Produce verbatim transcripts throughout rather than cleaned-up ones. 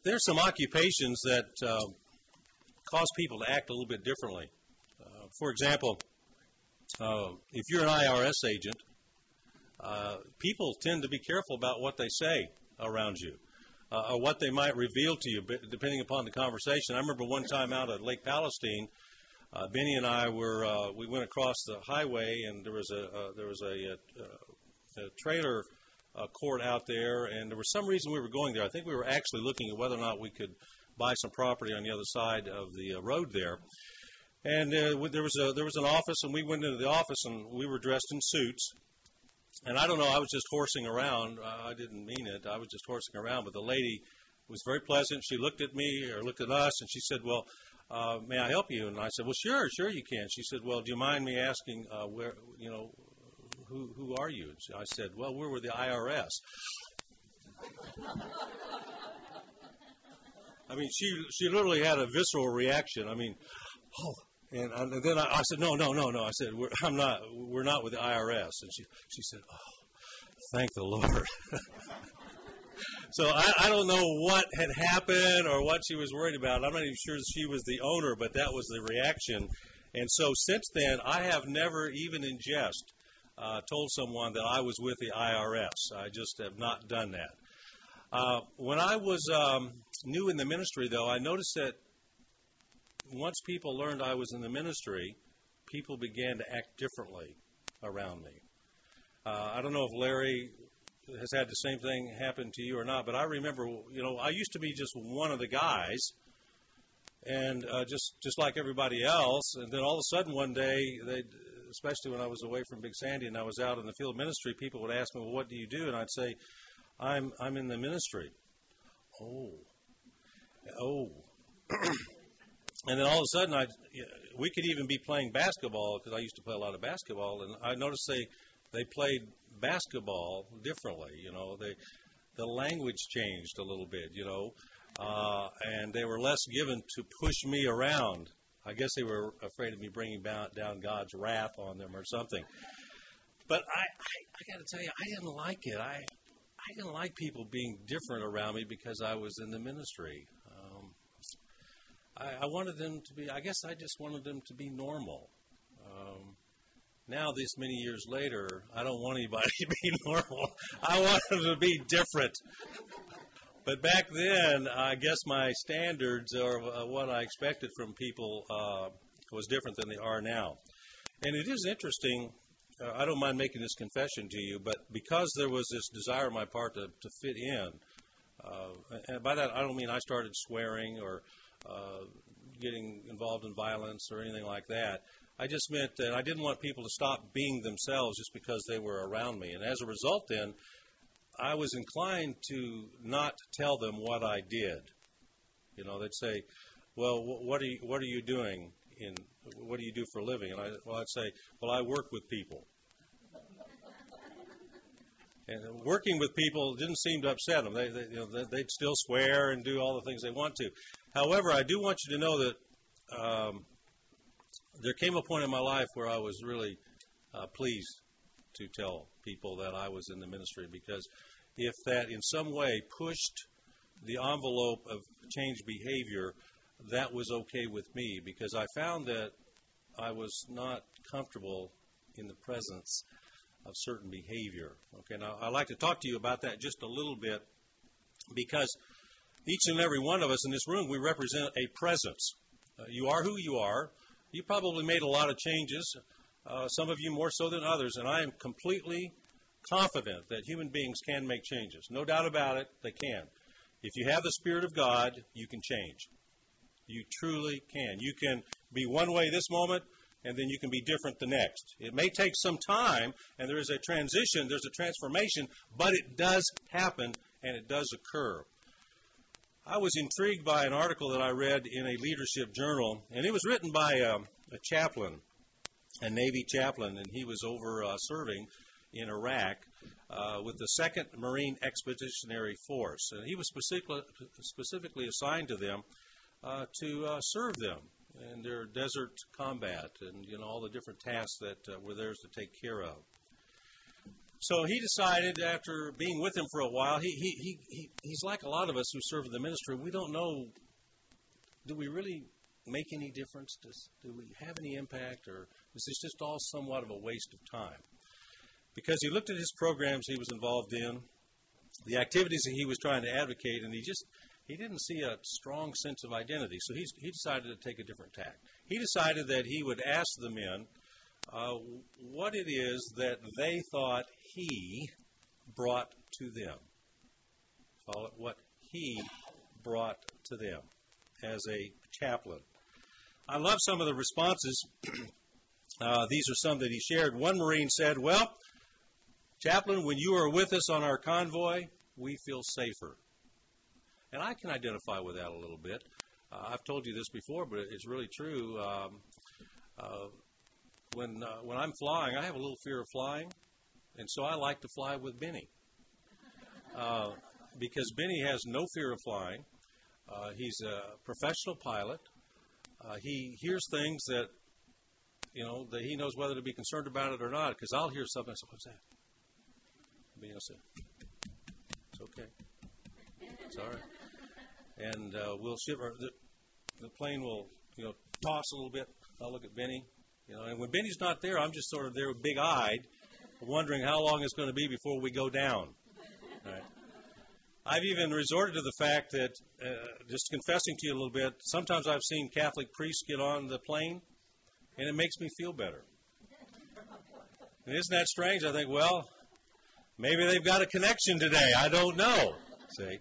there's some occupations that uh, cause people to act a little bit differently. Uh, for example, uh, if you're an I R S agent, uh, people tend to be careful about what they say around you, uh, or what they might reveal to you, depending upon the conversation. I remember one time out at Lake Palestine, uh, Benny and I were uh, we went across the highway, and there was a uh, there was a, a, a trailer uh, court out there, and there was some reason we were going there. I think we were actually looking at whether or not we could buy some property on the other side of the uh, road there. And uh, there was a there was an office, and we went into the office, and we were dressed in suits. And I don't know, I was just horsing around. Uh, I didn't mean it. I was just horsing around. But the lady was very pleasant. She looked at me or looked at us, and she said, well, uh, may I help you? And I said, well, sure, sure you can. She said, well, do you mind me asking uh, where, you know, who who are you? And she, I said, well, we're with the I R S. I mean, she she literally had a visceral reaction. I mean, oh. And, and then I, I said, no, no, no, no. I said, we're, I'm not, we're not with the I R S. And she, she said, oh, thank the Lord. So I, I don't know what had happened or what she was worried about. I'm not even sure she was the owner, but that was the reaction. And so since then, I have never, even in jest, uh, told someone that I was with the I R S. I just have not done that. Uh, when I was um, new in the ministry, though, I noticed that once people learned I was in the ministry, people began to act differently around me. Uh, I don't know if Larry has had the same thing happen to you or not, but I remember, you know, I used to be just one of the guys, and uh, just just like everybody else, and then all of a sudden one day, they, especially when I was away from Big Sandy and I was out in the field ministry, people would ask me, well, what do you do? And I'd say, I'm I'm in the ministry. Oh. Oh. And then all of a sudden, I, we could even be playing basketball, because I used to play a lot of basketball, and I noticed they they played basketball differently. You know, they the language changed a little bit. You know, uh, and they were less given to push me around. I guess they were afraid of me bringing down God's wrath on them or something. But I I, I got to tell you, I didn't like it. I I didn't like people being different around me because I was in the ministry. I, I wanted them to be, I guess I just wanted them to be normal. Um, now, this many years later, I don't want anybody to be normal. I want them to be different. But back then, I guess my standards or uh, what I expected from people uh, was different than they are now. And it is interesting, uh, I don't mind making this confession to you, but because there was this desire on my part to, to fit in, uh, and by that I don't mean I started swearing or Uh, getting involved in violence or anything like that. I just meant that I didn't want people to stop being themselves just because they were around me. And as a result, then, I was inclined to not tell them what I did. You know, they'd say, well, what are you, what are you doing? In, what do you do for a living? And I, well, I'd say, well, I work with people. And working with people didn't seem to upset them. They, they, you know, they'd still swear and do all the things they want to. However, I do want you to know that um, there came a point in my life where I was really uh, pleased to tell people that I was in the ministry, because if that in some way pushed the envelope of changed behavior, that was okay with me, because I found that I was not comfortable in the presence of certain behavior. Okay, now I'd like to talk to you about that just a little bit, because each and every one of us in this room, we represent a presence. Uh, you are who you are. You probably made a lot of changes, uh, some of you more so than others, and I am completely confident that human beings can make changes. No doubt about it, they can. If you have the Spirit of God, you can change. You truly can. You can be one way this moment, and then you can be different the next. It may take some time, and there is a transition, there's a transformation, but it does happen, and it does occur. I was intrigued by an article that I read in a leadership journal, and it was written by a, a chaplain, a Navy chaplain, and he was over uh, serving in Iraq uh, with the second Marine Expeditionary Force. And he was specifically, specifically assigned to them uh, to uh, serve them in their desert combat and, you know, all the different tasks that uh, were theirs to take care of. So he decided, after being with him for a while, he, he, he, he he's like a lot of us who serve in the ministry. We don't know, do we really make any difference? Does, do we have any impact? Or is this just all somewhat of a waste of time? Because he looked at his programs he was involved in, the activities that he was trying to advocate, and he just he didn't see a strong sense of identity. So he, he decided to take a different tack. He decided that he would ask the men uh, what it is that they thought he brought to them. Call it what he brought to them as a chaplain. I love some of the responses. uh, these are some that he shared. One Marine said, well, Chaplain, when you are with us on our convoy, we feel safer. And I can identify with that a little bit. Uh, I've told you this before, but it's really true. Um, uh, when uh, when I'm flying, I have a little fear of flying, and so I like to fly with Benny. Uh, because Benny has no fear of flying. Uh, he's a professional pilot. Uh, he hears things that, you know, that he knows whether to be concerned about it or not, because I'll hear something and say, what's that? Benny will say, it's okay. It's all right. And uh, we'll shiver. The, the plane will, you know, toss a little bit. I'll look at Benny. You know, and when Benny's not there, I'm just sort of there big-eyed, wondering how long it's going to be before we go down. All right. I've even resorted to the fact that, uh, just confessing to you a little bit, sometimes I've seen Catholic priests get on the plane, and it makes me feel better. And isn't that strange? I think, well, maybe they've got a connection today. I don't know. See?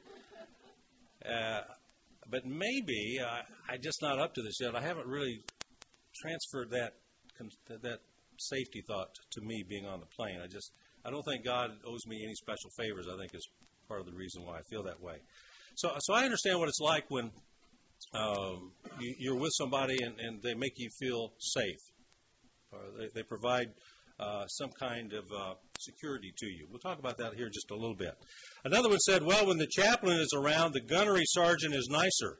Uh, but maybe uh, I'm just not up to this yet. I haven't really transferred that that safety thought to me being on the plane. I just I don't think God owes me any special favors. I think is part of the reason why I feel that way. So so I understand what it's like when um, you, you're with somebody and, and they make you feel safe, or they, they provide uh, some kind of uh, security to you. We'll talk about that here in just a little bit. Another one said, well, when the chaplain is around, the gunnery sergeant is nicer.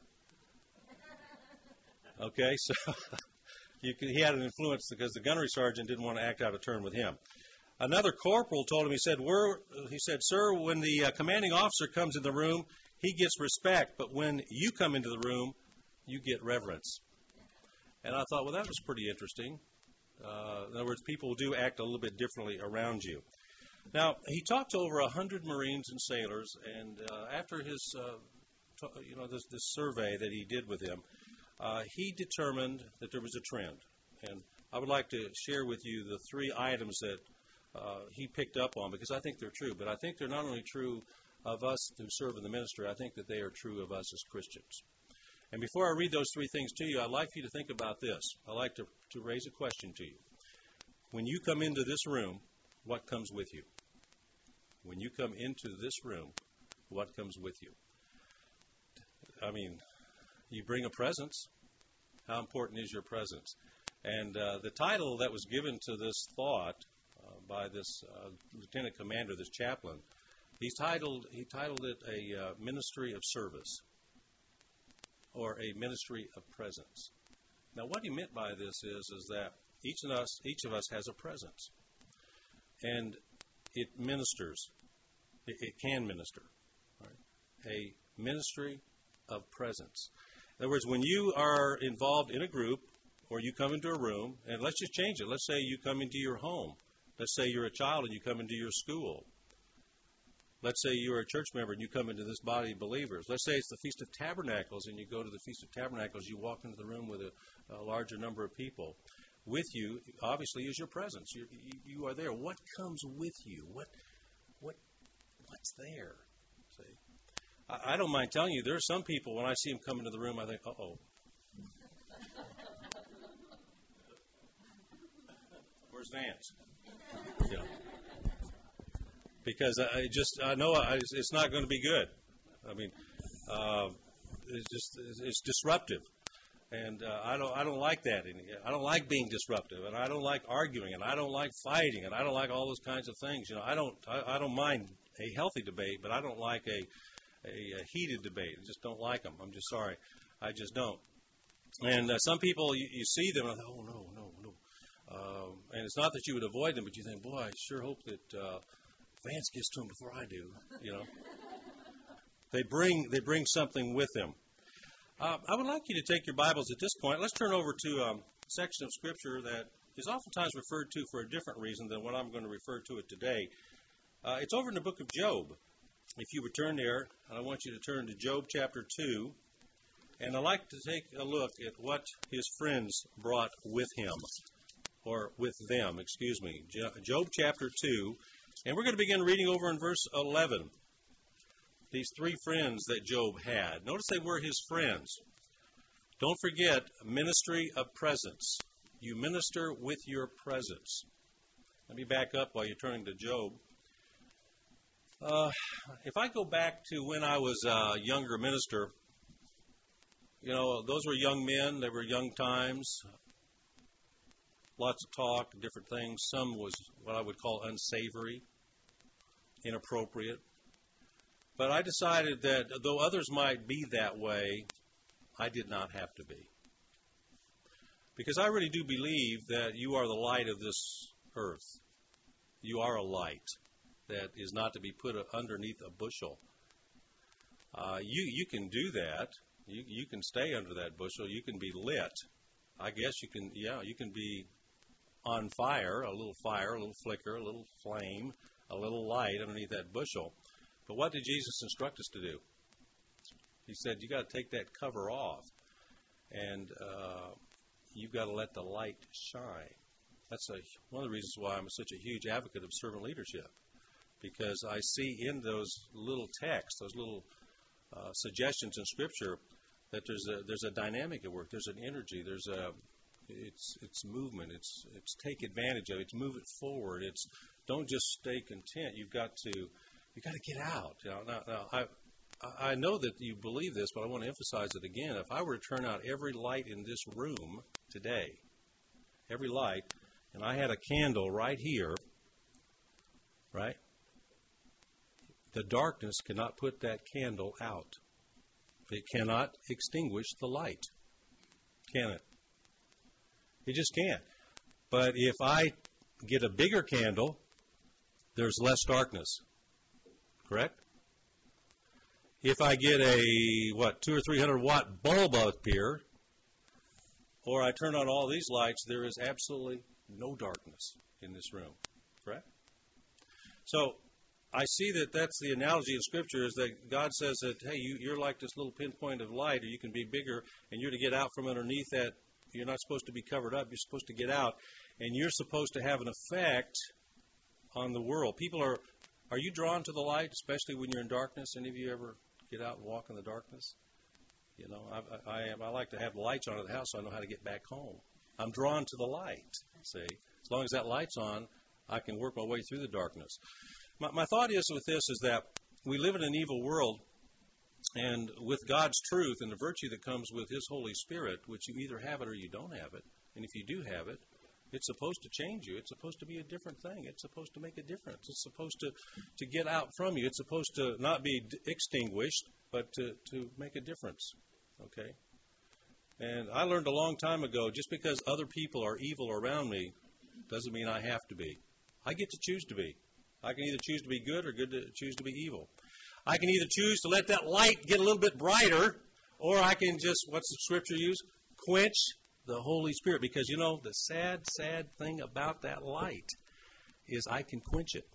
Okay, so you can, he had an influence because the gunnery sergeant didn't want to act out of turn with him. Another corporal told him, he said, We're, he said, sir, when the uh, commanding officer comes in the room, he gets respect, but when you come into the room, you get reverence. And I thought, well, that was pretty interesting. Uh, in other words, people do act a little bit differently around you. Now, he talked to over one hundred Marines and sailors, and uh, after his, uh, t- you know, this, this survey that he did with him, uh, he determined that there was a trend. And I would like to share with you the three items that uh, he picked up on, because I think they're true. But I think they're not only true of us who serve in the ministry, I think that they are true of us as Christians. And before I read those three things to you, I'd like you to think about this. I'd like to, to raise a question to you. When you come into this room, what comes with you? When you come into this room, what comes with you? I mean, you bring a presence. How important is your presence? And uh, the title that was given to this thought uh, by this uh, lieutenant commander, this chaplain, he's titled, he titled it a uh, ministry of service, or a ministry of presence. Now, what he meant by this is, is that each of us, each of us has a presence, and it ministers. It, it can minister. Right? A ministry of presence. In other words, when you are involved in a group, or you come into a room, and let's just change it. Let's say you come into your home. Let's say you're a child and you come into your school. Let's say you're a church member and you come into this body of believers. Let's say it's the Feast of Tabernacles and you go to the Feast of Tabernacles. You walk into the room with a, a larger number of people. With you, obviously, is your presence. You, you, you are there. What comes with you? What, what, what's there? See, I, I don't mind telling you, there are some people, when I see them come into the room, I think, uh-oh. Where's Vance? You know. Because I just I know I, it's not going to be good. I mean, uh, it's just it's disruptive, and uh, I don't I don't like that. I don't like being disruptive, and I don't like arguing, and I don't like fighting, and I don't like all those kinds of things. You know, I don't I, I don't mind a healthy debate, but I don't like a, a, a heated debate. I just don't like them. I'm just sorry, I just don't. And uh, some people you, you see them, and I think, oh no no no, um, and it's not that you would avoid them, but you think, boy, I sure hope that. Uh, Vance gets to them before I do, you know. They bring they bring something with them. Uh, I would like you to take your Bibles at this point. Let's turn over to um, a section of Scripture that is oftentimes referred to for a different reason than what I'm going to refer to it today. Uh, it's over in the book of Job. If you would turn there, and I want you to turn to Job chapter two. And I'd like to take a look at what his friends brought with him, or with them, excuse me. Job chapter two. And we're going to begin reading over in verse eleven. These three friends that Job had. Notice they were his friends. Don't forget, ministry of presence. You minister with your presence. Let me back up while you're turning to Job. Uh, if I go back to when I was a younger minister, you know, those were young men. They were young times. Lots of talk, different things. Some was what I would call unsavory, inappropriate. But I decided that though others might be that way, I did not have to be. Because I really do believe that you are the light of this earth. You are a light that is not to be put underneath a bushel. Uh, you you can do that. You you can stay under that bushel. You can be lit. I guess you can, yeah, you can be on fire, a little fire, a little flicker, a little flame, a little light underneath that bushel. But what did Jesus instruct us to do? He said, you got to take that cover off, and uh, you've got to let the light shine. That's a, one of the reasons why I'm such a huge advocate of servant leadership, because I see in those little texts, those little uh, suggestions in Scripture, that there's a there's a dynamic at work. There's an energy. There's a it's it's movement. It's it's take advantage of it. It's move it forward. It's don't just stay content. You've got to you got to get out. You know, now, now I I know that you believe this, but I want to emphasize it again. If I were to turn out every light in this room today, every light, and I had a candle right here, right? The darkness cannot put that candle out. It cannot extinguish the light, can it? It just can't. But if I get a bigger candle, there's less darkness. Correct? If I get a, what, two or three hundred watt bulb up here, or I turn on all these lights, there is absolutely no darkness in this room. Correct? So I see that that's the analogy in Scripture, is that God says that, hey, you, you're like this little pinpoint of light, or you can be bigger, and you're to get out from underneath that. You're not supposed to be covered up. You're supposed to get out, and you're supposed to have an effect on the world. People are, are you drawn to the light, especially when you're in darkness? Any of you ever get out and walk in the darkness? You know, I, I, I like to have lights on at the house so I know how to get back home. I'm drawn to the light, see. As long as that light's on, I can work my way through the darkness. My, my thought is with this is that we live in an evil world, and with God's truth and the virtue that comes with His Holy Spirit, which you either have it or you don't have it, and if you do have it, it's supposed to change you. It's supposed to be a different thing. It's supposed to make a difference. It's supposed to, to get out from you. It's supposed to not be d- extinguished, but to, to make a difference. Okay? And I learned a long time ago, just because other people are evil around me doesn't mean I have to be. I get to choose to be. I can either choose to be good or good to choose to be evil. I can either choose to let that light get a little bit brighter, or I can just, what's the Scripture use? Quench the Holy Spirit. Because, you know, the sad, sad thing about that light is I can quench it.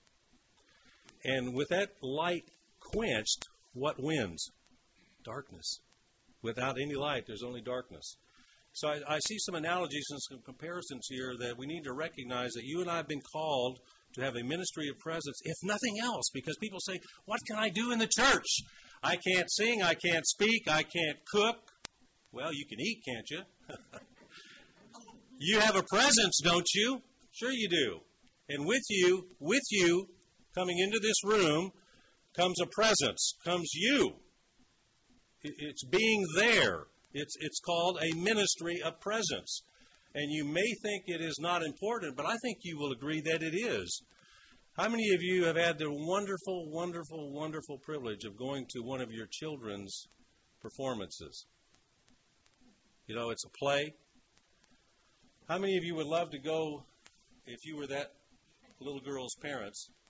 And with that light quenched, what wins? Darkness. Without any light, there's only darkness. So I, I see some analogies and some comparisons here that we need to recognize that you and I have been called to have a ministry of presence, if nothing else, because people say, what can I do in the church? I can't sing, I can't speak, I can't cook. Well, you can eat, can't you? You have a presence, don't you? Sure you do. And with you, with you, coming into this room, comes a presence, comes you. It's being there. It's it's called a ministry of presence. And you may think it is not important, but I think you will agree that it is. How many of you have had the wonderful, wonderful, wonderful privilege of going to one of your children's performances? You know, it's a play. How many of you would love to go, if you were that little girl's parents,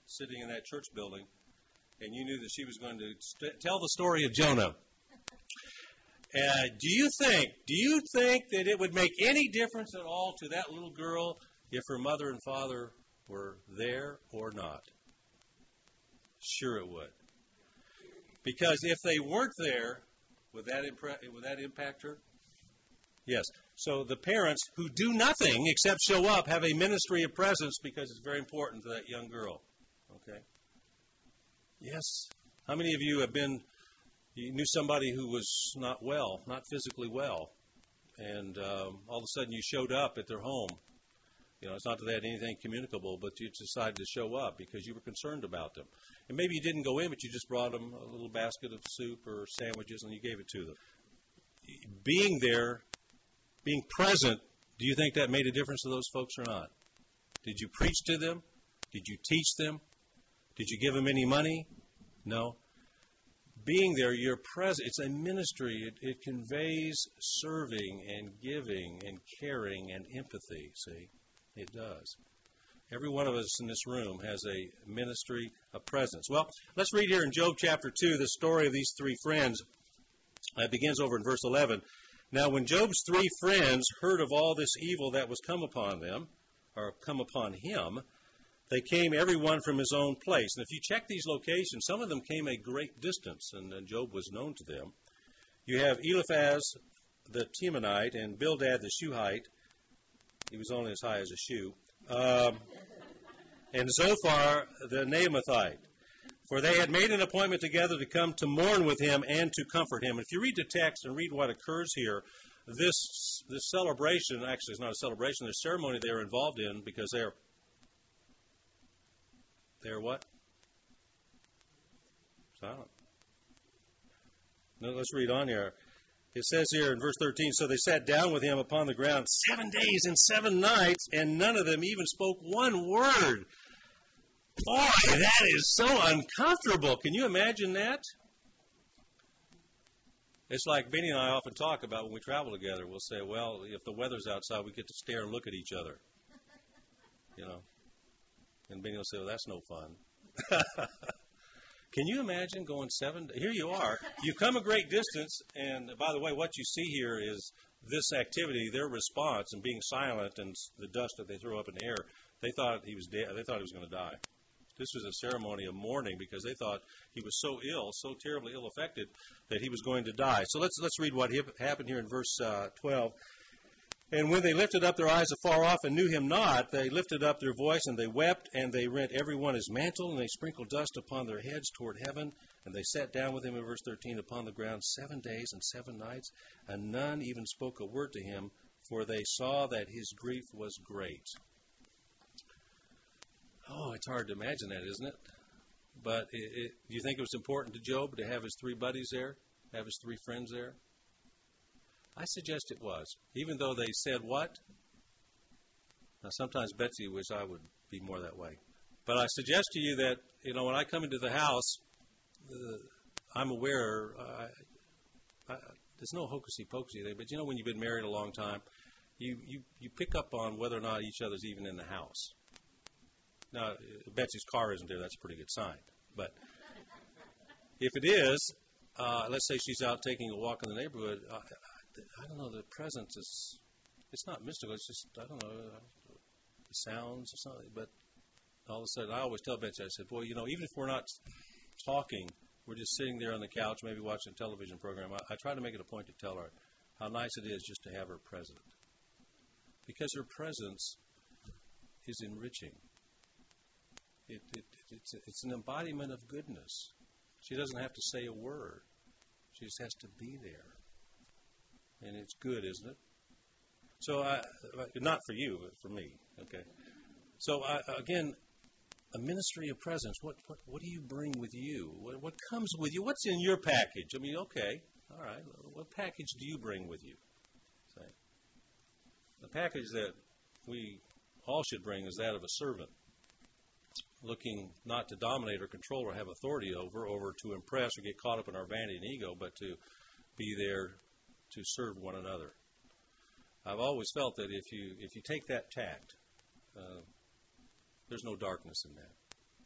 sitting in that church building, and you knew that she was going to st- tell the story of Jonah. Uh, do you think, do you think that it would make any difference at all to that little girl if her mother and father were there or not? Sure it would. Because if they weren't there, would that, impre- would that impact her? Yes. So the parents who do nothing except show up have a ministry of presence because it's very important to that young girl. Okay? Yes. How many of you have been, you knew somebody who was not well, not physically well, and um, all of a sudden you showed up at their home. You know, it's not that they had anything communicable, but you decided to show up because you were concerned about them. And maybe you didn't go in, but you just brought them a little basket of soup or sandwiches and you gave it to them. Being there, being present, do you think that made a difference to those folks or not? Did you preach to them? Did you teach them? Did you give them any money? No. Being there, you're present. It's a ministry. It, it conveys serving and giving and caring and empathy, see? It does. Every one of us in this room has a ministry of presence. Well, let's read here in Job chapter two the story of these three friends. It begins over in verse eleven. Now, when Job's three friends heard of all this evil that was come upon them, or come upon him, they came every one from his own place. And if you check these locations, some of them came a great distance, and, and Job was known to them. You have Eliphaz the Temanite and Bildad the Shuhite. He was only as high as a shoe. Um, and Zophar the Naamathite. For they had made an appointment together to come to mourn with him and to comfort him. If you read the text and read what occurs here, this this celebration, actually it's not a celebration, there's a ceremony they are involved in because they're, they're what? Silent. No, let's read on here. It says here in verse thirteen, so they sat down with him upon the ground seven days and seven nights, and none of them even spoke one word. Boy, that is so uncomfortable. Can you imagine that? It's like Benny and I often talk about when we travel together. We'll say, well, if the weather's outside, we get to stare and look at each other. You know. And Benny will say, well, that's no fun. Can you imagine going seven? Here you are. You come a great distance, and by the way, what you see here is this activity, their response, and being silent, and the dust that they throw up in the air. They thought he was dead. They thought he was going to die. This was a ceremony of mourning because they thought he was so ill, so terribly ill affected, that he was going to die. So let's let's read what happened here in verse uh, twelve. And when they lifted up their eyes afar off and knew him not, they lifted up their voice and they wept, and they rent every one his mantle, and they sprinkled dust upon their heads toward heaven. And they sat down with him in verse thirteen upon the ground seven days and seven nights, and none even spoke a word to him, for they saw that his grief was great. Oh, it's hard to imagine that, isn't it? But it, it, do you think it was important to Job to have his three buddies there, have his three friends there? I suggest it was, even though they said what? Now, sometimes Betsy wishes I would be more that way. But I suggest to you that, you know, when I come into the house, uh, I'm aware, uh, I, there's no hocusy-pocusy there, but you know when you've been married a long time, you, you, you pick up on whether or not each other's even in the house. Now, if Betsy's car isn't there, that's a pretty good sign. But if it is, uh, let's say she's out taking a walk in the neighborhood, uh, I don't know, the presence is, it's not mystical, it's just, I don't know, the sounds or something, but all of a sudden, I always tell Betsy, I said, boy, you know, even if we're not talking, we're just sitting there on the couch, maybe watching a television program, I, I try to make it a point to tell her how nice it is just to have her present. Because her presence is enriching. It, it, it's, it's an embodiment of goodness. She doesn't have to say a word. She just has to be there. And it's good, isn't it? So, I, not for you, but for me. Okay. So, I, again, a ministry of presence. What, what what do you bring with you? What, what comes with you? What's in your package? I mean, okay, all right. What package do you bring with you? Say, the package that we all should bring is that of a servant, looking not to dominate or control or have authority over, or to impress or get caught up in our vanity and ego, but to be there to serve one another. I've always felt that if you if you take that tact, uh, there's no darkness in that.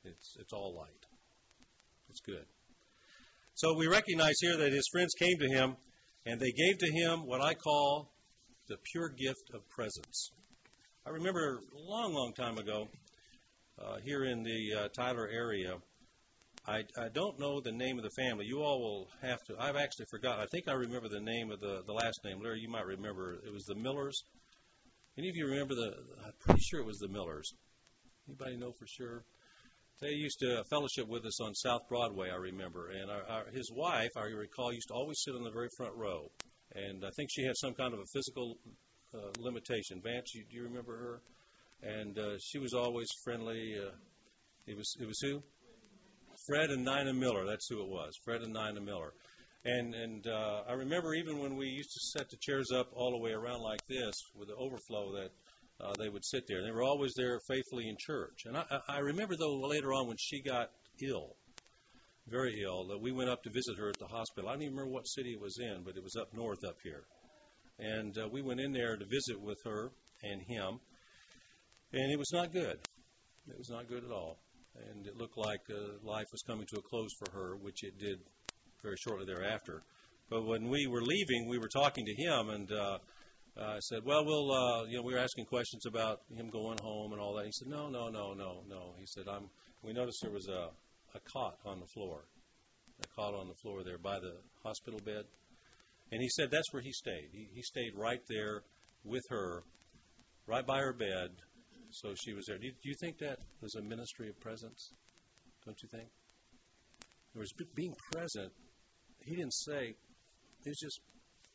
It's it's all light. It's good. So we recognize here that his friends came to him, and they gave to him what I call the pure gift of presence. I remember a long, long time ago, uh, here in the uh, Tyler area, I, I don't know the name of the family. You all will have to. I've actually forgotten. I think I remember the name of the, the last name. Larry, you might remember. It was the Millers. Any of you remember the? I'm pretty sure it was the Millers. Anybody know for sure? They used to fellowship with us on South Broadway, I remember. And our, our, his wife, I recall, used to always sit on the very front row. And I think she had some kind of a physical uh, limitation. Vance, you, do you remember her? And uh, she was always friendly. Uh, it was it was who? Fred and Nina Miller. That's who it was. Fred and Nina Miller. And and uh, I remember even when we used to set the chairs up all the way around like this with the overflow that uh, they would sit there. They were always there faithfully in church. And I, I remember, though, later on when she got ill, very ill, that we went up to visit her at the hospital. I don't even remember what city it was in, but it was up north up here. And uh, we went in there to visit with her and him, and it was not good. It was not good at all. And it looked like uh, life was coming to a close for her, which it did very shortly thereafter. But when we were leaving, we were talking to him, and uh, I said, well, we'll, uh, you know, we were asking questions about him going home and all that. He said, no, no, no, no, no. He said, I'm. We noticed there was a, a cot on the floor, a cot on the floor there by the hospital bed. And he said that's where he stayed. He, he stayed right there with her, right by her bed, so she was there. Do you, do you think that was a ministry of presence? Don't you think? In other words, being present, he didn't say, it was just,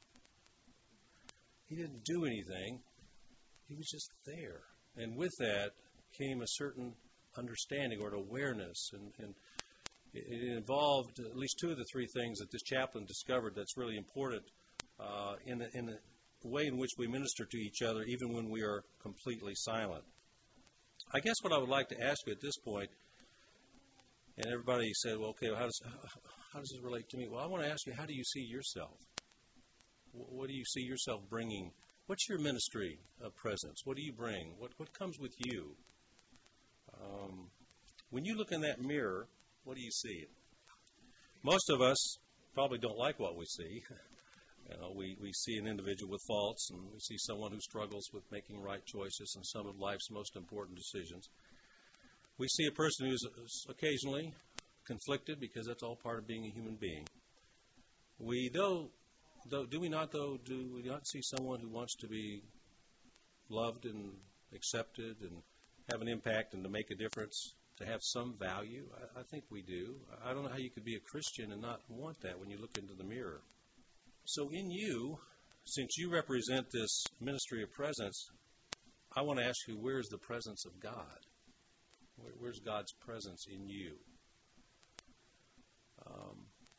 he didn't do anything. He was just there. And with that came a certain understanding or an awareness. And, and it, it involved at least two of the three things that this chaplain discovered that's really important uh, in, the, in the way in which we minister to each other, even when we are completely silent. I guess what I would like to ask you at this point, and everybody said, well, okay, well, how does how does this relate to me? Well, I want to ask you, how do you see yourself? What do you see yourself bringing? What's your ministry of presence? What do you bring? What what comes with you? Um, when you look in that mirror, what do you see? Most of us probably don't like what we see. You know, we, we see an individual with faults, and we see someone who struggles with making right choices in some of life's most important decisions. We see a person who's occasionally conflicted, because that's all part of being a human being. We, though, though do we not, though, do we not see someone who wants to be loved and accepted and have an impact and to make a difference, to have some value? I, I think we do. I don't know how you could be a Christian and not want that when you look into the mirror. So in you, since you represent this ministry of presence, I want to ask you, where's the presence of God? Where, where's God's presence in you? Um,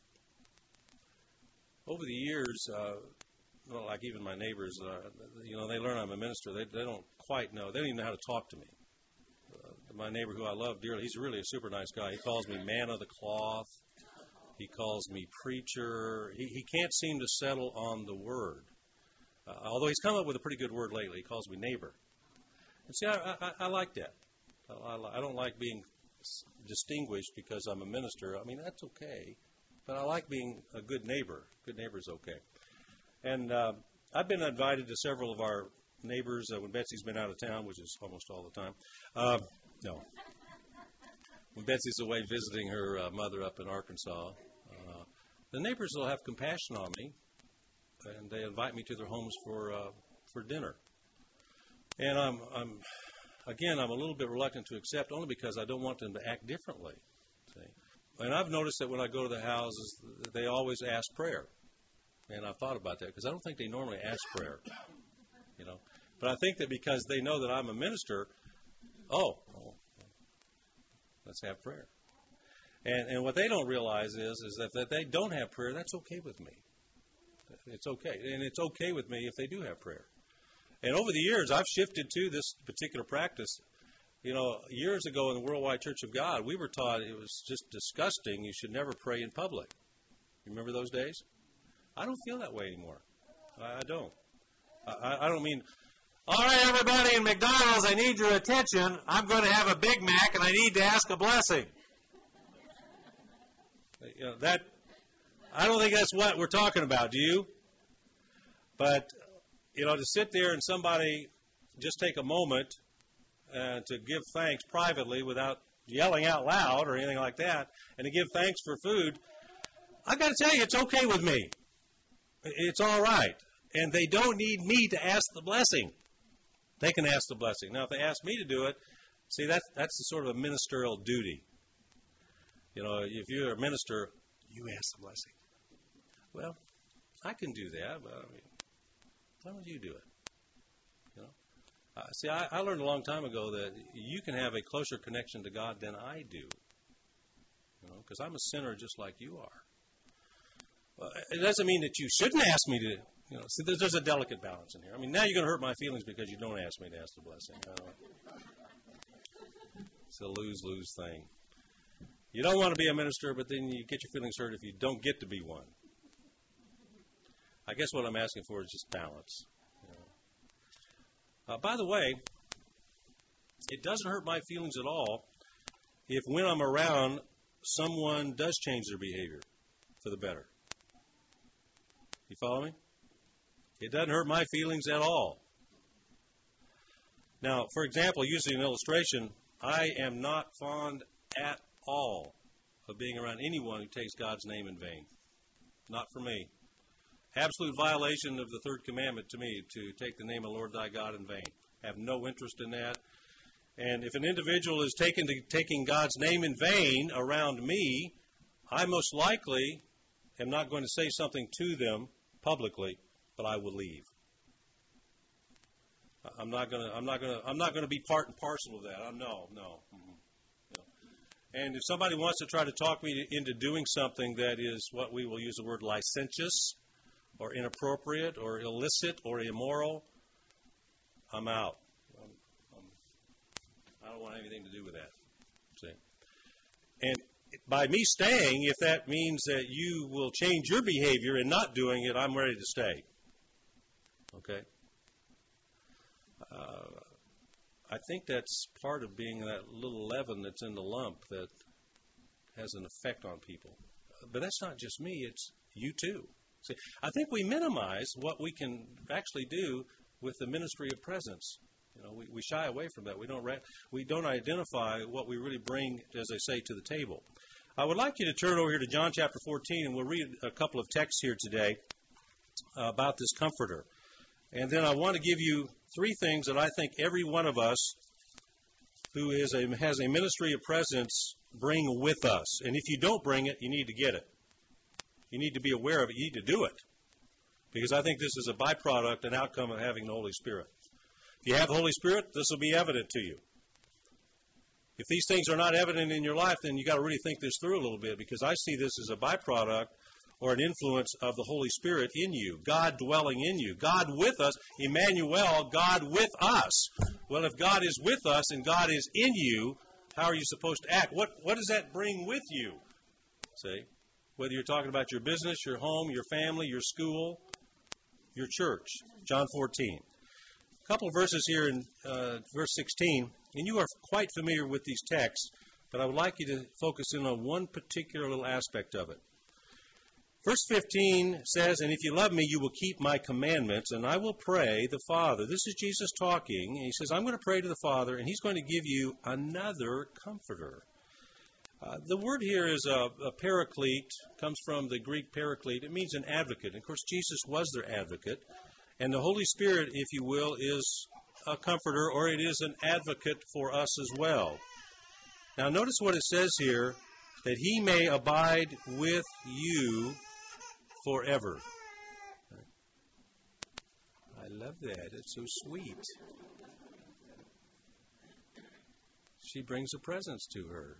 over the years, uh, well, like even my neighbors, uh, you know, they learn I'm a minister. They, they don't quite know. They don't even know how to talk to me. Uh, my neighbor, who I love dearly, he's really a super nice guy. He calls me man of the cloth. He calls me preacher. He, he can't seem to settle on the word. Uh, although he's come up with a pretty good word lately. He calls me neighbor. And see, I, I, I like that. I, I don't like being distinguished because I'm a minister. I mean, that's okay. But I like being a good neighbor. Good neighbor is okay. And uh, I've been invited to several of our neighbors uh, when Betsy's been out of town, which is almost all the time. Uh, no. When Betsy's away visiting her uh, mother up in Arkansas, uh, the neighbors will have compassion on me, and they invite me to their homes for uh, for dinner. And I'm, I'm, again, I'm a little bit reluctant to accept, only because I don't want them to act differently. See? And I've noticed that when I go to the houses, they always ask prayer. And I've thought about that, because I don't think they normally ask prayer, you know. But I think that because they know that I'm a minister, oh, oh let's have prayer. And and what they don't realize is is that, that they don't have prayer, that's okay with me. It's okay. And it's okay with me if they do have prayer. And over the years, I've shifted to this particular practice. You know, years ago in the Worldwide Church of God, we were taught it was just disgusting. You should never pray in public. You remember those days? I don't feel that way anymore. I, I don't. I, I don't mean All right, everybody in McDonald's, I need your attention. I'm going to have a Big Mac, and I need to ask a blessing. You know, that, I don't think that's what we're talking about, do you? But, you know, to sit there and somebody just take a moment uh, to give thanks privately without yelling out loud or anything like that, and to give thanks for food, I've got to tell you, it's okay with me. It's all right. And they don't need me to ask the blessing. They can ask the blessing. Now, if they ask me to do it, see, that's, that's the sort of a ministerial duty. You know, if you're a minister, you ask the blessing. Well, I can do that, but I mean, why don't you do it? You know, uh, see, I, I learned a long time ago that you can have a closer connection to God than I do. You know, because I'm a sinner just like you are. Well, it doesn't mean that you shouldn't ask me to. You know, see, there's, there's a delicate balance in here. I mean, now you're going to hurt my feelings because you don't ask me to ask the blessing. Uh, it's a lose-lose thing. You don't want to be a minister, but then you get your feelings hurt if you don't get to be one. I guess what I'm asking for is just balance. You know. uh, by the way, it doesn't hurt my feelings at all if when I'm around, someone does change their behavior for the better. You follow me? It doesn't hurt my feelings at all. Now, for example, using an illustration, I am not fond at all of being around anyone who takes God's name in vain. Not for me. Absolute violation of the third commandment to me, to take the name of the Lord thy God in vain. I have no interest in that. And if an individual is taken to taking God's name in vain around me, I most likely am not going to say something to them publicly, but I will leave. I'm not going to. I'm not going to. I'm not going to be part and parcel of that. I'm no, no. Mm-hmm. no. And if somebody wants to try to talk me into doing something that is what we will use the word licentious, or inappropriate, or illicit, or immoral, I'm out. I'm, I'm, I don't want anything to do with that. See? And by me staying, if that means that you will change your behavior and not doing it, I'm ready to stay. Okay? Uh, I think that's part of being that little leaven that's in the lump that has an effect on people. But that's not just me, it's you too. See, I think we minimize what we can actually do with the ministry of presence. You know, we, we shy away from that. We don't re- we don't identify what we really bring, as I say, to the table. I would like you to turn over here to John chapter fourteen, and we'll read a couple of texts here today uh, about this comforter. And then I want to give you three things that I think every one of us who is a, has a ministry of presence bring with us. And if you don't bring it, you need to get it. You need to be aware of it. You need to do it. Because I think this is a byproduct, an outcome of having the Holy Spirit. If you have the Holy Spirit, this will be evident to you. If these things are not evident in your life, then you've got to really think this through a little bit, because I see this as a byproduct or an influence of the Holy Spirit in you, God dwelling in you, God with us, Emmanuel, God with us. Well, if God is with us and God is in you, how are you supposed to act? What, what does that bring with you? See? Whether you're talking about your business, your home, your family, your school, your church. John fourteen. A couple of verses here in uh, verse sixteen, and you are quite familiar with these texts, but I would like you to focus in on one particular little aspect of it. Verse fifteen says, "And if you love me, you will keep my commandments, and I will pray the Father." This is Jesus talking, and he says, "I'm going to pray to the Father, and he's going to give you another comforter." Uh, the word here is a, a paraclete, comes from the Greek paraclete. It means an advocate. And of course, Jesus was their advocate. And the Holy Spirit, if you will, is a comforter, or it is an advocate for us as well. Now, notice what it says here, that he may abide with you forever. I love that. It's so sweet. She brings a presence to her.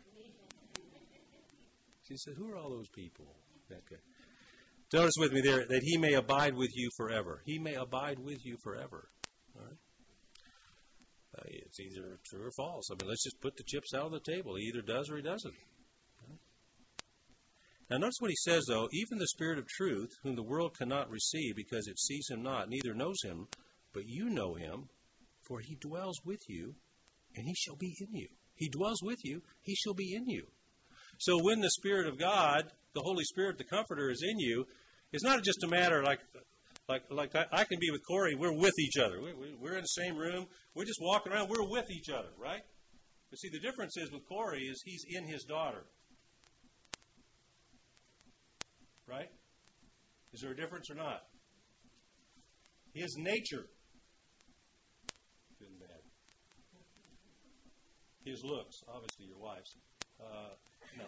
She said, "Who are all those people?" Okay. Notice with me there that he may abide with you forever. He may abide with you forever. All right. Uh, it's either true or false. I mean, let's just put the chips out on the table. He either does or he doesn't. Right. Now, notice what he says, though. "Even the Spirit of truth, whom the world cannot receive because it sees him not, neither knows him, but you know him, for he dwells with you, and he shall be in you. He dwells with you, he shall be in you. So when the Spirit of God, the Holy Spirit, the Comforter, is in you, it's not just a matter like like like I, I can be with Corey, we're with each other. We, we, we're in the same room, we're just walking around, we're with each other, right? But see, the difference is with Corey is he's in his daughter. Right? Is there a difference or not? His nature. Good and bad. His looks, obviously your wife's. Uh, no.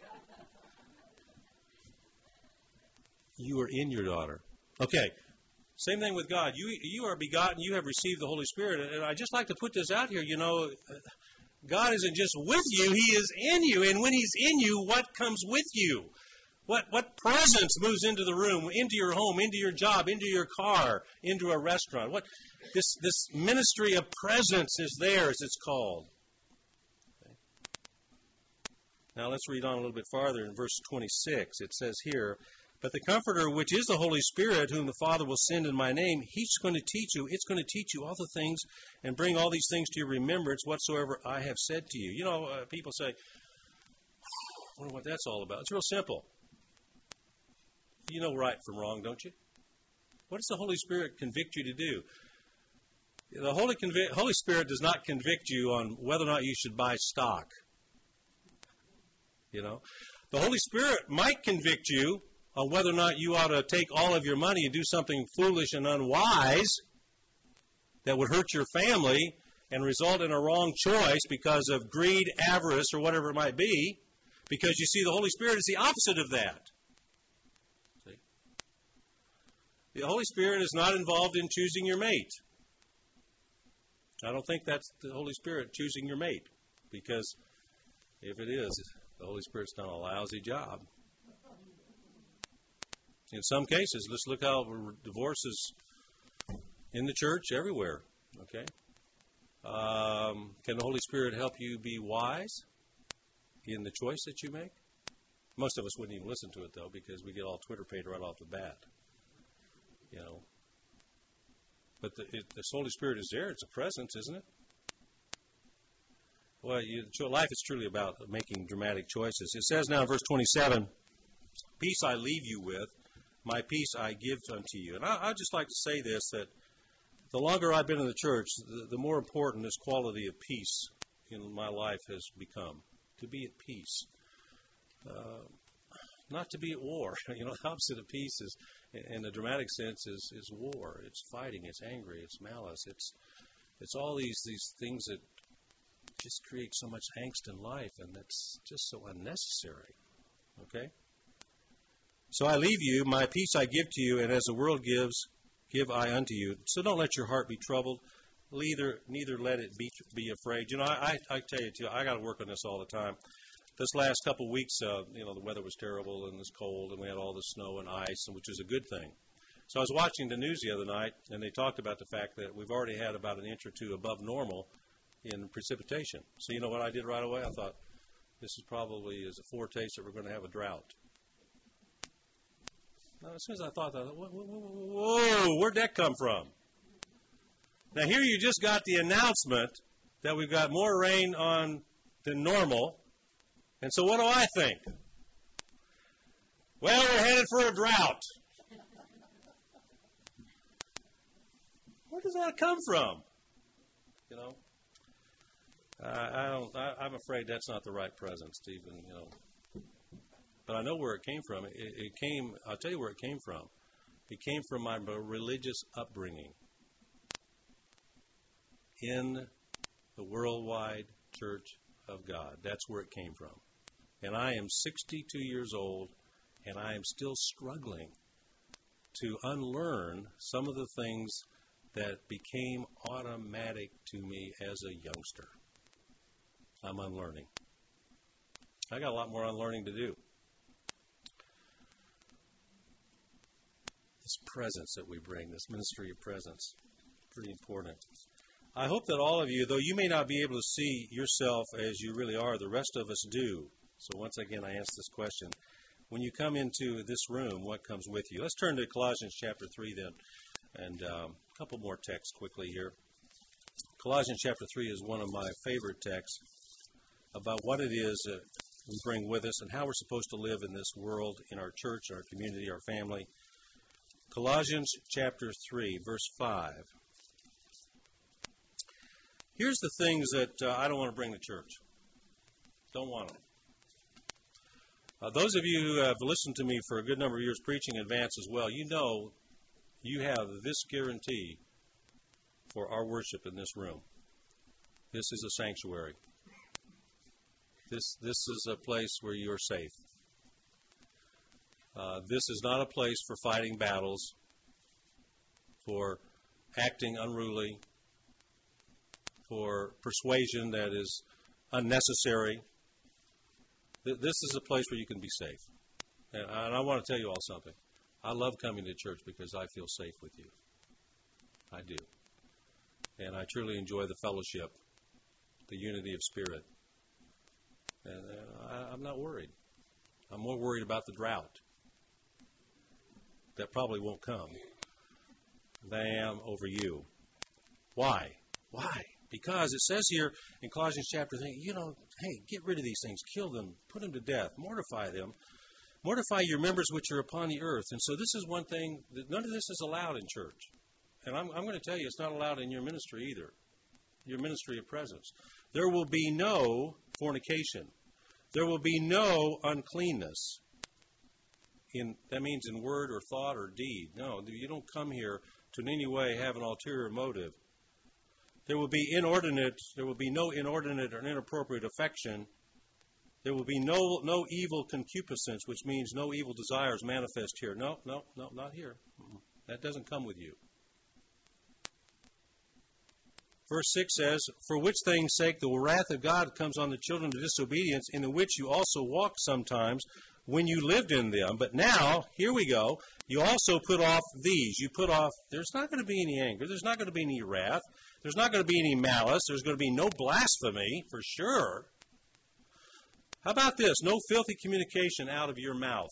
You are in your daughter. Okay. Same thing with God. You you are begotten. You have received the Holy Spirit. And I just like to put this out here. You know, God isn't just with you. He is in you. And when He's in you, what comes with you? What what presence moves into the room, into your home, into your job, into your car, into a restaurant? What this this ministry of presence is there, as it's called. Okay. Now let's read on a little bit farther in verse twenty-six. It says here, "But the Comforter, which is the Holy Spirit, whom the Father will send in my name, He's going to teach you. It's going to teach you all the things and bring all these things to your remembrance whatsoever I have said to you." You know, uh, people say, "I wonder what that's all about." It's real simple. You know right from wrong, don't you? What does the Holy Spirit convict you to do? The Holy, Convi- Holy Spirit does not convict you on whether or not you should buy stock. You know, the Holy Spirit might convict you on whether or not you ought to take all of your money and do something foolish and unwise that would hurt your family and result in a wrong choice because of greed, avarice, or whatever it might be, because you see the Holy Spirit is the opposite of that. The Holy Spirit is not involved in choosing your mate. I don't think that's the Holy Spirit choosing your mate, because if it is, the Holy Spirit's done a lousy job. In some cases, let's look how divorce is in the church everywhere. Okay, um, can the Holy Spirit help you be wise in the choice that you make? Most of us wouldn't even listen to it, though, because we get all Twitter paid right off the bat. You know, but the, it, the Holy Spirit is there. It's a presence, isn't it? Well, you, life is truly about making dramatic choices. It says now in verse twenty-seven, "Peace I leave you with, my peace I give unto you." And I, I'd just like to say this, that the longer I've been in the church, the, the more important this quality of peace in my life has become. To be at peace. Uh, not to be at war. You know, the opposite of peace is, in the dramatic sense, is, is war. It's fighting. It's angry. It's malice. It's it's all these these things that just create so much angst in life, and that's just so unnecessary. Okay? So I leave you, my peace I give to you, and as the world gives, give I unto you. So don't let your heart be troubled. Neither neither let it be be afraid. You know, I I, I tell you too, I got to work on this all the time. This last couple of weeks, uh, you know, the weather was terrible and it was cold, and we had all the snow and ice, which is a good thing. So I was watching the news the other night, and they talked about the fact that we've already had about an inch or two above normal in precipitation. So you know what I did right away? I thought, this is probably is a foretaste that we're going to have a drought. Now, as soon as I thought that, whoa, whoa, whoa, whoa, where'd that come from? Now, here you just got the announcement that we've got more rain on than normal. And so what do I think? Well, we're headed for a drought. Where does that come from? You know, uh, I don't. I, I'm afraid that's not the right present, Stephen. You know, but I know where it came from. It, it came. I'll tell you where it came from. It came from my religious upbringing in the worldwide Church of God. That's where it came from. And I am sixty-two years old, and I am still struggling to unlearn some of the things that became automatic to me as a youngster. I'm unlearning. I got a lot more unlearning to do. This presence that we bring, this ministry of presence, pretty important. I hope that all of you, though you may not be able to see yourself as you really are, the rest of us do. So once again, I ask this question. When you come into this room, what comes with you? Let's turn to Colossians chapter three then, and um, a couple more texts quickly here. Colossians chapter three is one of my favorite texts about what it is that we bring with us and how we're supposed to live in this world, in our church, our community, our family. Colossians chapter three, verse five. Here's the things that uh, I don't want to bring to church. Don't want them. Uh, those of you who have listened to me for a good number of years preaching in advance as well, you know you have this guarantee for our worship in this room. This is a sanctuary. This this is a place where you are safe. Uh, this is not a place for fighting battles, for acting unruly, for persuasion that is unnecessary. Th- this is a place where you can be safe. And, and I want to tell you all something. I love coming to church because I feel safe with you. I do. And I truly enjoy the fellowship, the unity of spirit. And uh, I, I'm not worried. I'm more worried about the drought that probably won't come than I am over you. Why? Why? Because it says here in Colossians chapter three, you know, hey, get rid of these things, kill them, put them to death, mortify them. Mortify your members which are upon the earth. And so this is one thing, that none of this is allowed in church. And I'm, I'm going to tell you, it's not allowed in your ministry either, your ministry of presence. There will be no fornication. There will be no uncleanness. In, that means in word or thought or deed. No, you don't come here to in any way have an ulterior motive. There will be inordinate, there will be no inordinate or inappropriate affection. There will be no no evil concupiscence, which means no evil desires manifest here. No, no, no, not here. That doesn't come with you. Verse six says, for which things sake the wrath of God comes on the children of disobedience, in the which you also walked sometimes when you lived in them. But now, here we go, you also put off these. You put off, there's not going to be any anger. There's not going to be any wrath. There's not going to be any malice. There's going to be no blasphemy, for sure. How about this? No filthy communication out of your mouth.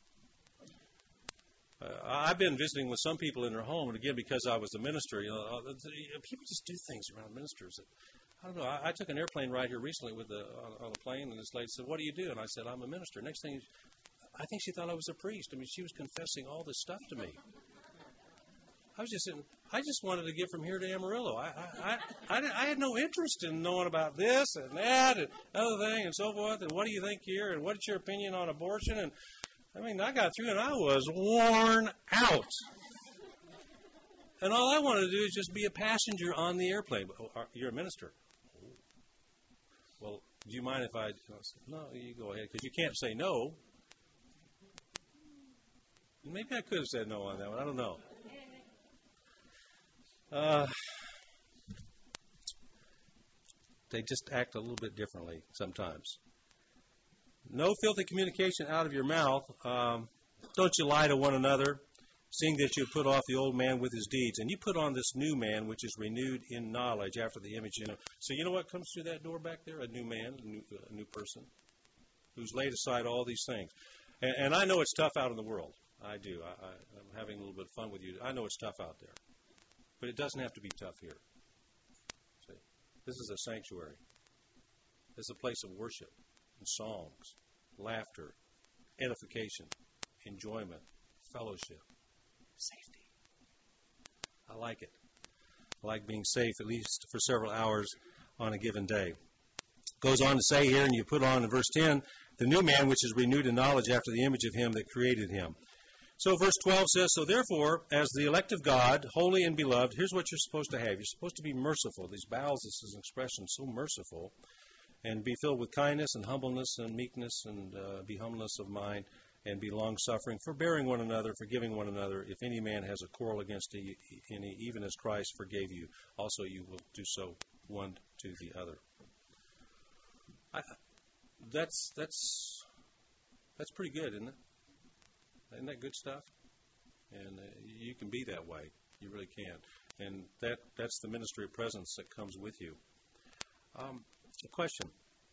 Uh, I've been visiting with some people in their home, and again, because I was the minister, you know, people just do things around ministers. That, I don't know. I, I took an airplane ride here recently with the, on, on a plane, and this lady said, "What do you do?" And I said, "I'm a minister." Next thing, I think she thought I was a priest. I mean, she was confessing all this stuff to me. I was just sitting, I just wanted to get from here to Amarillo. I, I, I, I, I had no interest in knowing about this and that and other thing and so forth. And what do you think here? And what's your opinion on abortion? And I mean, I got through and I was worn out. And all I wanted to do is just be a passenger on the airplane. Oh, you're a minister. Well, do you mind if I, I said, no, you go ahead, because you can't say no. Maybe I could have said no on that one. I don't know. Uh, they just act a little bit differently sometimes. No filthy communication out of your mouth. Um, don't you lie to one another, seeing that you put off the old man with his deeds. And you put on this new man, which is renewed in knowledge after the image. You know. So you know what comes through that door back there? A new man, a new, a new person, who's laid aside all these things. And, and I know it's tough out in the world. I do. I, I, I'm having a little bit of fun with you. I know it's tough out there. But it doesn't have to be tough here. See, this is a sanctuary. This is a place of worship and songs, laughter, edification, enjoyment, fellowship, safety. I like it. I like being safe at least for several hours on a given day. Goes on to say here, and you put on in verse ten, the new man which is renewed in knowledge after the image of him that created him. So verse twelve says, so therefore, as the elect of God, holy and beloved, here's what you're supposed to have. You're supposed to be merciful. These bowels, this is an expression, so merciful. And be filled with kindness and humbleness and meekness and uh, be humbleness of mind and be long-suffering, forbearing one another, forgiving one another. If any man has a quarrel against any, even as Christ forgave you, also you will do so one to the other. I, that's that's that's pretty good, isn't it? Isn't that good stuff? And uh, you can be that way. You really can. And that that's the ministry of presence that comes with you. Um, a question.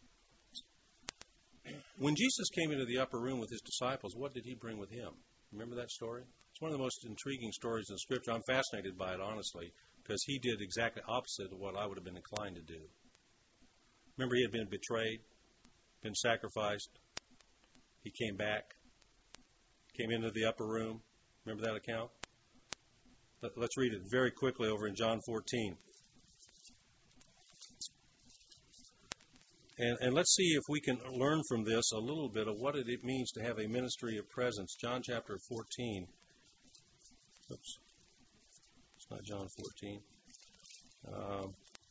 When Jesus came into the upper room with his disciples, what did he bring with him? Remember that story? It's one of the most intriguing stories in Scripture. I'm fascinated by it, honestly. because he did exactly opposite of what I would have been inclined to do. Remember, he had been betrayed, been sacrificed. He came back, came into the upper room. Remember that account? Let's read it very quickly over in John fourteen. And, and let's see if we can learn from this a little bit of what it means to have a ministry of presence. John chapter fourteen. Oops. It's not John fourteen. Um,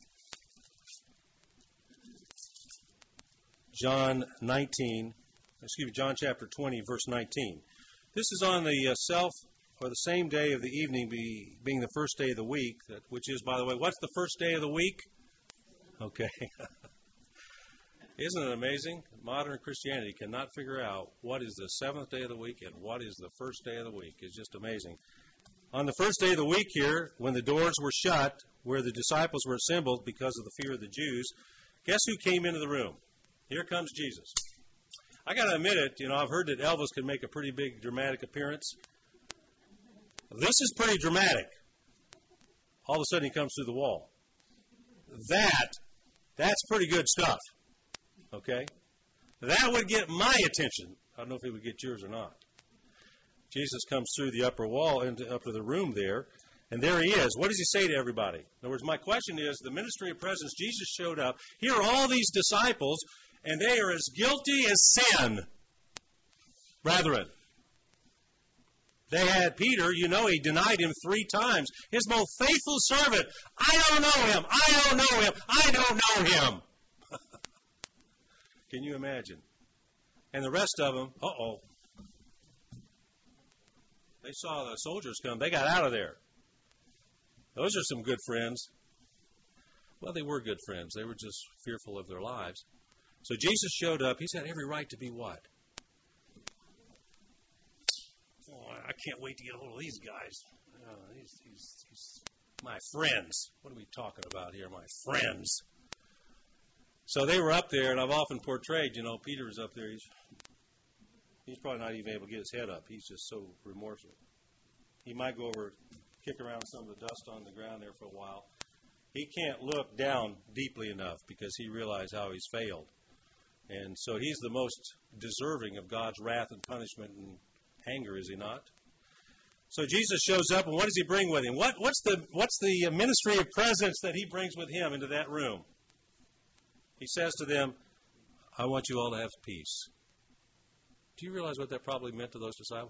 John nineteen. Excuse me, John chapter twenty, verse nineteen. This is on the uh, self or the same day of the evening, be, being the first day of the week, that, which is, by the way, what's the first day of the week? Okay. Isn't it amazing? Modern Christianity cannot figure out what is the seventh day of the week and what is the first day of the week. It's just amazing. On the first day of the week here, when the doors were shut, where the disciples were assembled because of the fear of the Jews, guess who came into the room? Here comes Jesus. I got to admit it, you know, I've heard that Elvis can make a pretty big dramatic appearance. This is pretty dramatic. All of a sudden he comes through the wall. That, that's pretty good stuff. Okay? That would get my attention. I don't know if it would get yours or not. Jesus comes through the upper wall into up to the room there, and there he is. What does he say to everybody? In other words, my question is, the ministry of presence, Jesus showed up. Here are all these disciples, and they are as guilty as sin. Brethren. They had Peter, you know, he denied him three times. His most faithful servant. I don't know him. I don't know him. I don't know him. Can you imagine? And the rest of them, uh-oh. They saw the soldiers come. They got out of there. Those are some good friends. Well, they were good friends. They were just fearful of their lives. So Jesus showed up. He's had every right to be what? Oh, I can't wait to get a hold of these guys. Oh, he's, he's, he's my friends. What are we talking about here? My friends. So they were up there, and I've often portrayed, you know, Peter was up there. He's, he's probably not even able to get his head up. He's just so remorseful. He might go over, kick around some of the dust on the ground there for a while. He can't look down deeply enough because he realized how he's failed. And so he's the most deserving of God's wrath and punishment and anger, is he not? So Jesus shows up, and what does he bring with him? What, what's the what's the ministry of presence that he brings with him into that room? He says to them, I want you all to have peace. Do you realize what that probably meant to those disciples?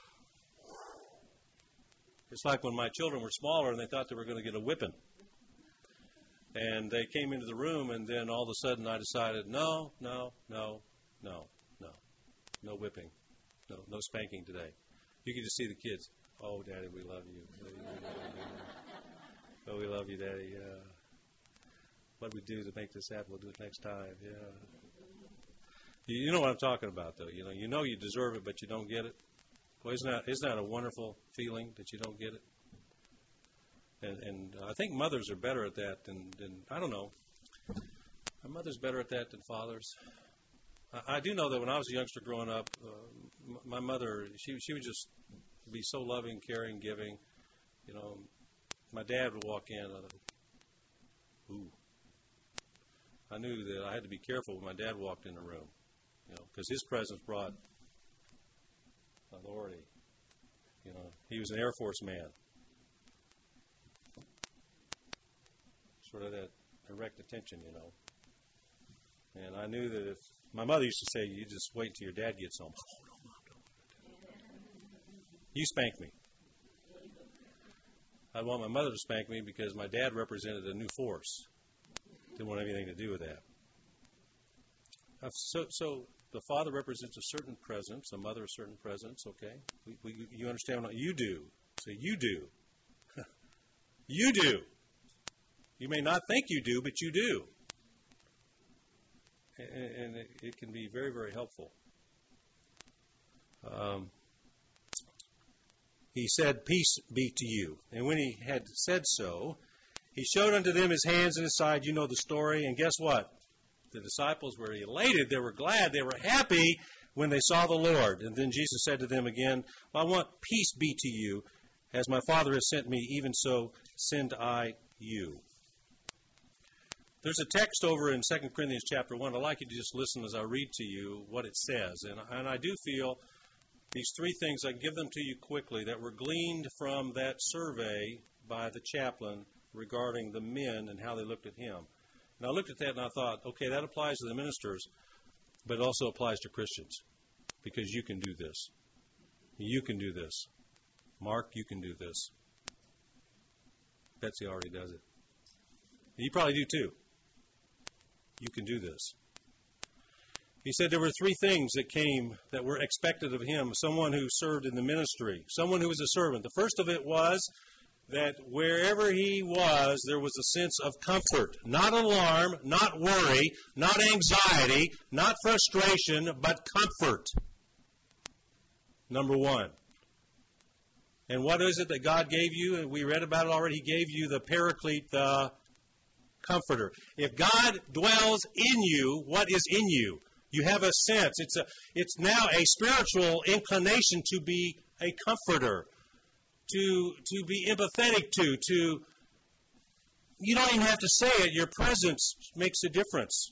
It's like when my children were smaller and they thought they were going to get a whipping. And they came into the room, and then all of a sudden I decided, no, no, no, no, no, no whipping, no, no spanking today. You can just see the kids. Oh, Daddy, we love you. Oh, we love you, Daddy. Yeah. What do we do to make this happen? We'll do it next time. Yeah. You know what I'm talking about, though. You know, you know you deserve it, but you don't get it. Well, isn't that isn't that a wonderful feeling that you don't get it? And, and I think mothers are better at that than, than I don't know. Are mothers better at that than fathers? I, I do know that when I was a youngster growing up, uh, m- my mother, she she would just be so loving, caring, giving. You know, my dad would walk in. Uh, ooh. I knew that I had to be careful when my dad walked in the room, you know, because his presence brought authority. You know, he was an Air Force man. Sort of that direct attention, you know. And I knew that if my mother used to say, "You just wait till your dad gets home." Oh, no, Mom, don't do that. You spank me. I want my mother to spank me because my dad represented a new force. Didn't want anything to do with that. So, so the father represents a certain presence, a mother a certain presence. Okay, we, we, you understand what you do. So you do. You do. You may not think you do, but you do. And, and it, it can be very, very helpful. Um, he said, "Peace be to you." And when he had said so, he showed unto them his hands and his side. You know the story. And guess what? The disciples were elated. They were glad. They were happy when they saw the Lord. And then Jesus said to them again, well, I want peace be to you. As my Father has sent me, even so send I you. There's a text over in Second Corinthians chapter one. I'd like you to just listen as I read to you what it says. And, and I do feel these three things, I give them to you quickly, that were gleaned from that survey by the chaplain regarding the men and how they looked at him. And I looked at that and I thought, okay, that applies to the ministers, but it also applies to Christians, because you can do this. You can do this. Mark, you can do this. Betsy already does it. You probably do too. You can do this. He said there were three things that came that were expected of him, someone who served in the ministry, someone who was a servant. The first of it was that wherever he was, there was a sense of comfort, not alarm, not worry, not anxiety, not frustration, but comfort. Number one. And what is it that God gave you? And we read about it already. He gave you the Paraclete, the Comforter. If God dwells in you, what is in you? You have a sense. It's a. It's now a spiritual inclination to be a comforter, to to be empathetic to. To you don't even have to say it. Your presence makes a difference.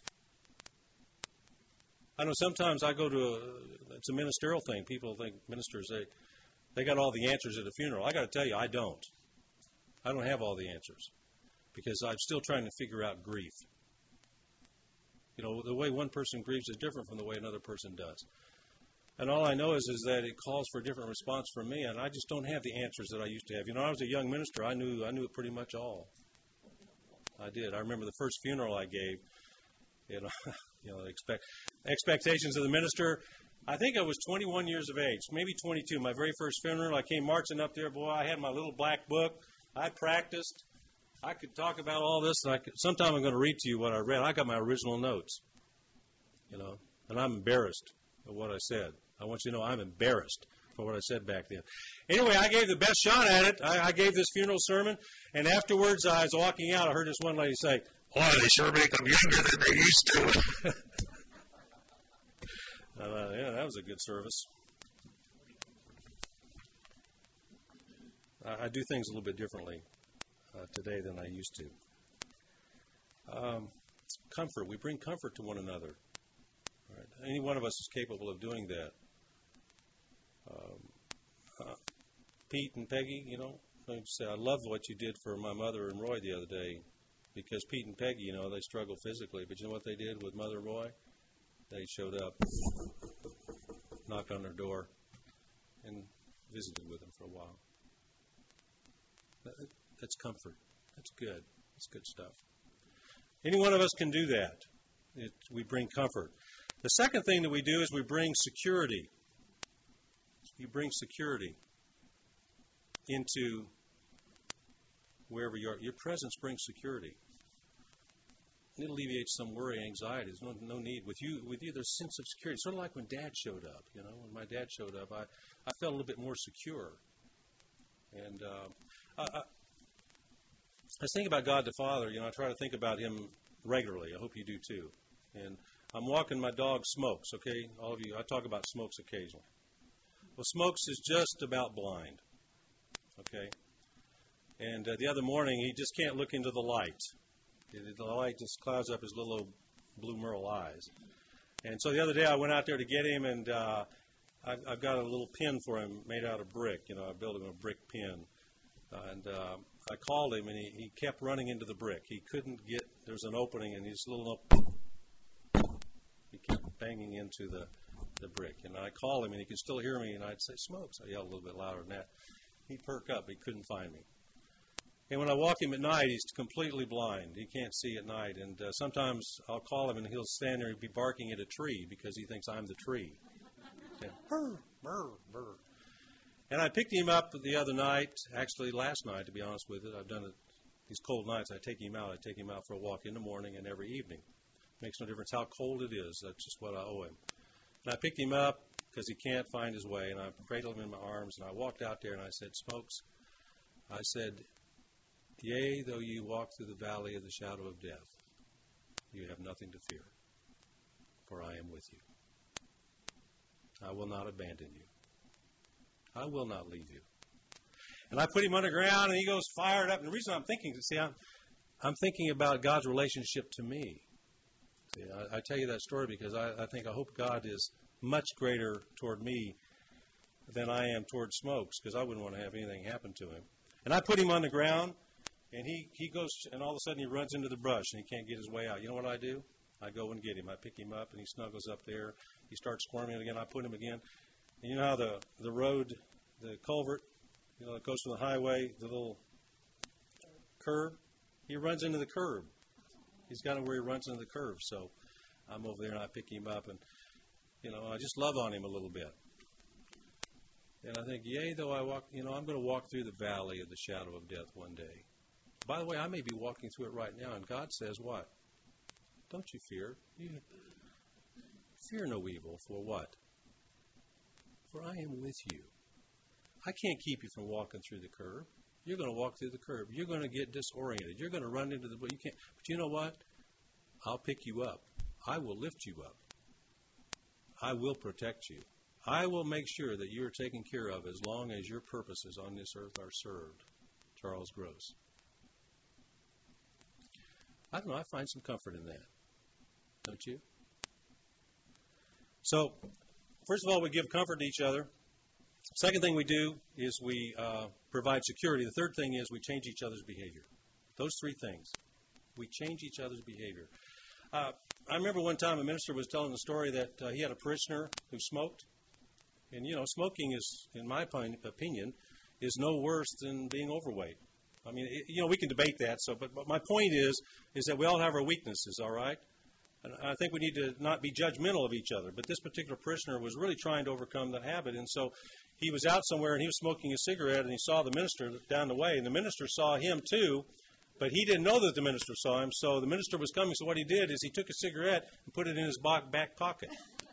I know sometimes I go to a. It's a ministerial thing. People think ministers they they got all the answers at a funeral. I got to tell you, I don't. I don't have all the answers, because I'm still trying to figure out grief. You know, the way one person grieves is different from the way another person does. And all I know is, is that it calls for a different response from me, and I just don't have the answers that I used to have. You know, when I was a young minister, I knew I knew it pretty much all. I did. I remember the first funeral I gave. You know, you know, expect expectations of the minister. I think I was twenty-one years of age, maybe twenty-two. My very first funeral, I came marching up there. Boy, I had my little black book. I practiced. I could talk about all this, and I could, sometime I'm going to read to you what I read. I got my original notes, you know, and I'm embarrassed of what I said. I want you to know I'm embarrassed for what I said back then. Anyway, I gave the best shot at it. I, I gave this funeral sermon, and afterwards I was walking out. I heard this one lady say, "Boy, they sure make them younger than they used to." uh, yeah, that was a good service. I, I do things a little bit differently Uh, today than I used to. Um, comfort. We bring comfort to one another. Right? Any one of us is capable of doing that. Um, uh, Pete and Peggy, you know, I say I love what you did for my mother and Roy the other day, because Pete and Peggy, you know, they struggle physically, but you know what they did with Mother and Roy? They showed up, knocked on their door, and visited with them for a while. That, That's comfort. That's good. That's good stuff. Any one of us can do that. It, we bring comfort. The second thing that we do is we bring security. You bring security into wherever you are. Your presence brings security. It alleviates some worry, anxiety. There's no, no need. With you, with you, there's a sense of security. Sort of like when Dad showed up. You know, when my dad showed up, I, I felt a little bit more secure. And uh, I, I I think about God the Father. You know, I try to think about Him regularly. I hope you do too. And I'm walking my dog, Smokes, okay? All of you, I talk about Smokes occasionally. Well, Smokes is just about blind, okay? And uh, the other morning, he just can't look into the light. The light just clouds up his little old blue merle eyes. And so the other day, I went out there to get him, and uh, I've, I've got a little pen for him made out of brick. You know, I built him a brick pen. And uh, I called him, and he, he kept running into the brick. He couldn't get, there was an opening, and he's a little, he kept banging into the, the brick. And I called him, and he could still hear me, and I'd say, "Smokes." I yelled a little bit louder than that. He'd perk up. He couldn't find me. And when I walk him at night, he's completely blind. He can't see at night. And uh, sometimes I'll call him, and he'll stand there and be barking at a tree because he thinks I'm the tree. And, burr, burr, burr. And I picked him up the other night, actually last night, to be honest with it. I've done it these cold nights. I take him out. I take him out for a walk in the morning and every evening. Makes no difference how cold it is. That's just what I owe him. And I picked him up because he can't find his way, and I cradled him in my arms, and I walked out there, and I said, "Smokes," I said, "Yea, though you walk through the valley of the shadow of death, you have nothing to fear, for I am with you. I will not abandon you. I will not leave you." And I put him on the ground, and he goes fired up. And the reason I'm thinking, see, I'm, I'm thinking about God's relationship to me. See, I, I tell you that story because I, I think I hope God is much greater toward me than I am toward Smokes, because I wouldn't want to have anything happen to him. And I put him on the ground, and he, he goes, and all of a sudden he runs into the brush, and he can't get his way out. You know what I do? I go and get him. I pick him up, and he snuggles up there. He starts squirming again. I put him again. And you know how the, the road, the culvert, you know, it goes from the highway, the little curb? He runs into the curb. He's got it where he runs into the curve. So I'm over there, and I pick him up, and, you know, I just love on him a little bit. And I think, yea, though I walk, you know, I'm going to walk through the valley of the shadow of death one day. By the way, I may be walking through it right now, and God says what? Don't you fear. You fear no evil, for what? For I am with you. I can't keep you from walking through the curve. You're going to walk through the curve. You're going to get disoriented. You're going to run into the, you can't, but you know what? I'll pick you up. I will lift you up. I will protect you. I will make sure that you are taken care of as long as your purposes on this earth are served. Charles Gross. I don't know. I find some comfort in that. Don't you? So, first of all, we give comfort to each other. Second thing we do is we uh, provide security. The third thing is we change each other's behavior. Those three things. We change each other's behavior. Uh, I remember one time a minister was telling the story that uh, he had a parishioner who smoked. And, you know, smoking is, in my opinion, is no worse than being overweight. I mean, it, you know, we can debate that. So, but, but my point is, is that we all have our weaknesses, all right? And I think we need to not be judgmental of each other. But this particular parishioner was really trying to overcome that habit. And so he was out somewhere and he was smoking a cigarette and he saw the minister down the way. And the minister saw him too, but he didn't know that the minister saw him. So the minister was coming. So what he did is he took a cigarette and put it in his back pocket.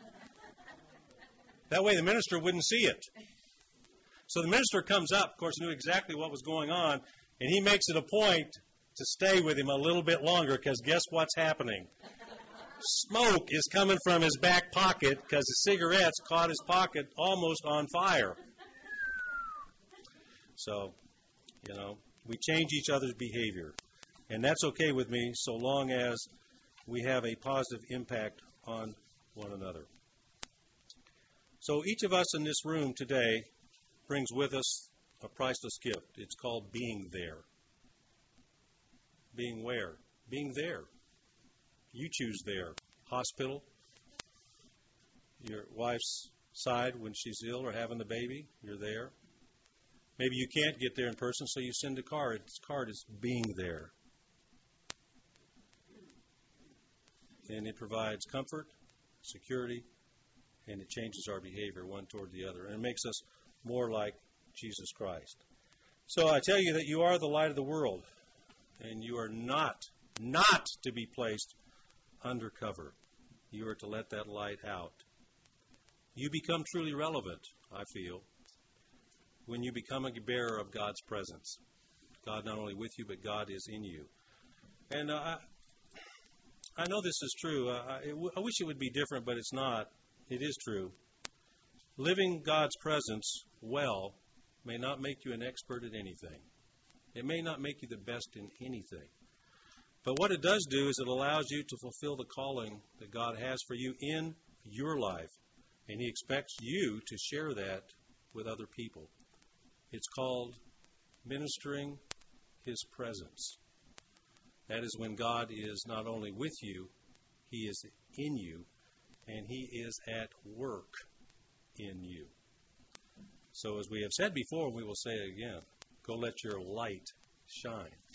That way the minister wouldn't see it. So the minister comes up, of course, knew exactly what was going on, and he makes it a point to stay with him a little bit longer because guess what's happening? Smoke is coming from his back pocket because the cigarettes caught his pocket almost on fire. So, you know, we change each other's behavior. And that's okay with me so long as we have a positive impact on one another. So each of us in this room today brings with us a priceless gift. It's called being there. Being where? Being there. You choose there. Hospital, your wife's side when she's ill or having the baby, you're there. Maybe you can't get there in person, so you send a card. This card is being there. And it provides comfort, security, and it changes our behavior one toward the other. And it makes us more like Jesus Christ. So I tell you that you are the light of the world, and you are not, not to be placed undercover. You are to let that light out. You become truly relevant, I feel, when you become a bearer of God's presence. God not only with you, but God is in you. And uh, I, I know this is true. Uh, I, I wish it would be different, but it's not. It is true. Living God's presence well may not make you an expert at anything. It may not make you the best in anything. But what it does do is it allows you to fulfill the calling that God has for you in your life. And He expects you to share that with other people. It's called ministering His presence. That is when God is not only with you, He is in you, and He is at work in you. So as we have said before, we will say it again, go let your light shine.